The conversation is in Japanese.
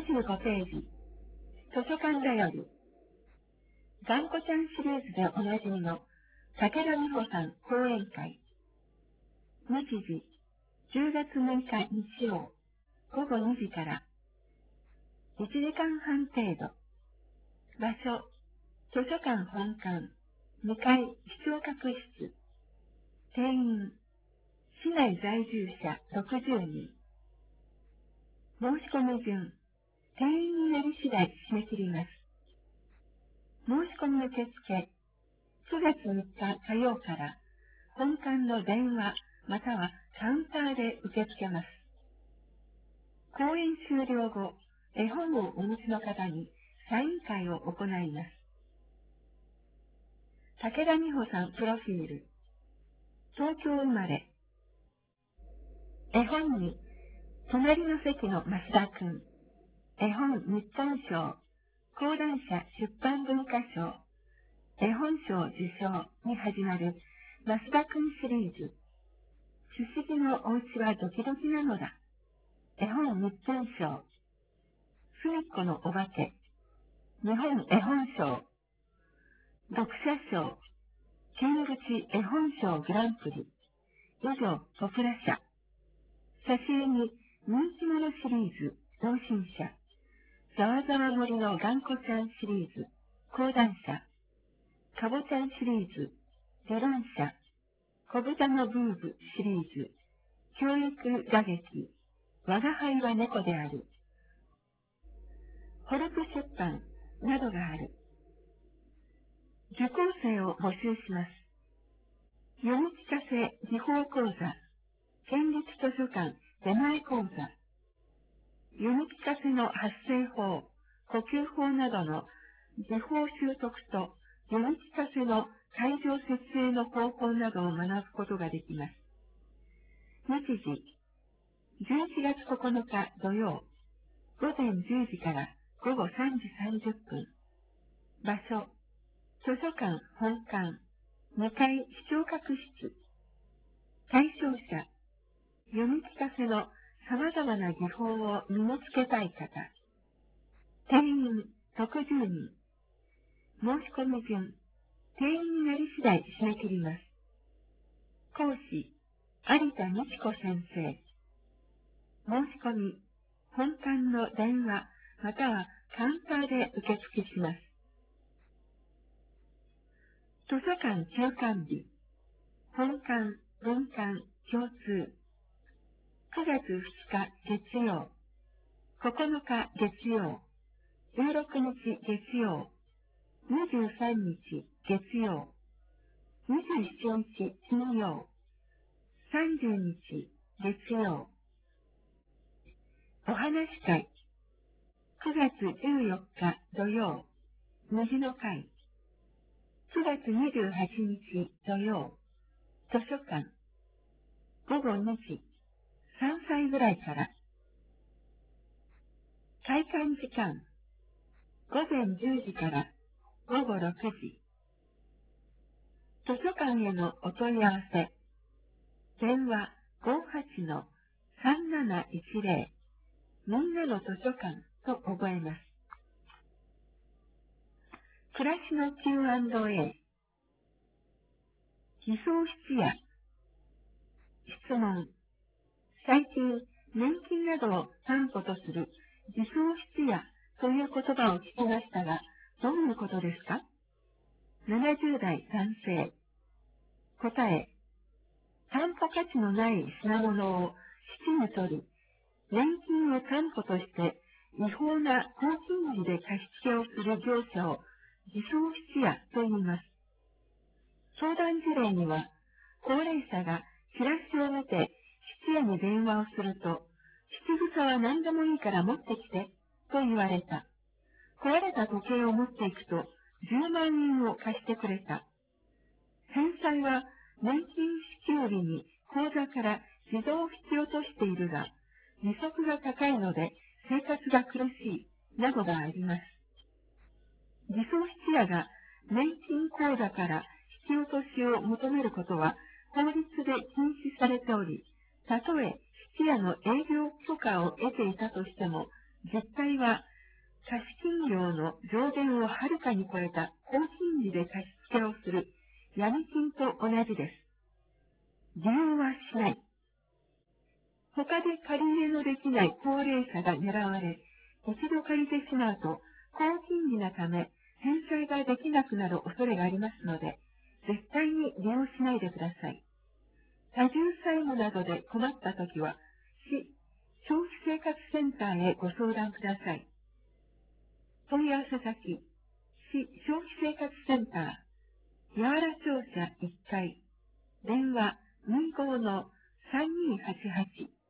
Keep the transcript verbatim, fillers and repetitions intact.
にじゅうごページ、図書館だより、頑固ちゃんシリーズでおなじみの武田美穂さん講演会。日時、じゅうがつむいか日曜、ごごにじから、いちじかんはん程度。場所、図書館本館、にかい視聴覚室。定員、市内在住者ろくじゅうにん。申し込み順、定員になり次第締め切ります。申し込み受付、くがつみっか火曜から本館の電話またはカウンターで受け付けます。講演終了後、絵本をお持ちの方にサイン会を行います。武田美穂さんプロフィール。東京生まれ。絵本に、隣の席の増田くん。絵本日本賞。講談社出版文化賞。絵本賞受賞に始まる増田くんシリーズ。不思議のお家はドキドキなのだ。絵本日本賞。すみっこのお化け。日本絵本賞。読者賞。県口絵本賞グランプリ。以上、ポプラ社。挿絵に人気者シリーズ、同心社。ざわざわ森の頑固ちゃんシリーズ、講談社。かぼちゃんシリーズ、ゼロン社。小豚のブーブシリーズ、教育打撃。我が輩は猫である。ホルプ出版などがある。受講生を募集します。読み聞かせ技法講座、県立図書館出前講座、読み聞かせの発声法、呼吸法などの技法習得と読み聞かせの会場設営の方法などを学ぶことができます。日時、じゅういちがつここのか土曜、ごぜんじゅうじからごごさんじさんじゅっぷん。場所、図書館本館、にかい視聴覚室。対象者、読み聞かせの様々な技法を身につけたい方。定員ろくじゅうにん。申し込み順、定員になり次第締め切ります。講師、有田美智子先生。申し込み、本館の電話またはカウンターで受付します。図書館休館日、本館、文館、共通。くがつふつか月曜、ここのか月曜、じゅうろくにち月曜、にじゅうさんにち月曜、にじゅうしちにち金曜、さんじゅうにち月曜。お話し会、くがつじゅうよっか土曜、虹の会。くがつにじゅうはちにち土曜、図書館。ごごにじ、さんさいぐらいから。開館時間、ごぜんじゅうじからごごろくじ。図書館へのお問い合わせ。電話 ごーはちのさんなないちぜろ みんなの図書館と覚えます。暮らしの キューアンドエー。非葬質屋。質問。最近、年金などを担保とする自葬質屋という言葉を聞きましたが、どういうことですか？ななじゅうだい男性。答え。担保価値のない品物を質に取り、年金を担保として違法な高金利で貸し付けをする業者を自葬質屋と言います。相談事例には、高齢者がチラシを見て質屋に電話をすると、質草は何でもいいから持ってきてと言われた。壊れた時計を持っていくとじゅうまんえんを貸してくれた。返済は年金支給日に口座から自動引き落としているが、利息が高いので生活が苦しいなどがあります。自葬質屋が年金口座から引き落としを求めることは法律で禁止されており、たとえ質屋の営業許可を得ていたとしても実態は、貸金業の上限をはるかに超えた高金利で貸し付けをする闇金と同じです。利用はしない。他で借り入れのできない高齢者が狙われ、一度借りてしまうと、高金利なため、返済ができなくなる恐れがありますので、絶対に利用しないでください。多重債務などで困ったときは、市消費生活センターへご相談ください。問い合わせ先、市消費生活センター、八原庁舎いっかい、電話にじゅうごのさんにーはちはち